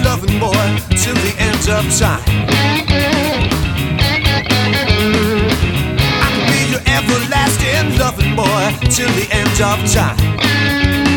loving boy till the end of time. I could be your everlasting loving boy till the end of time.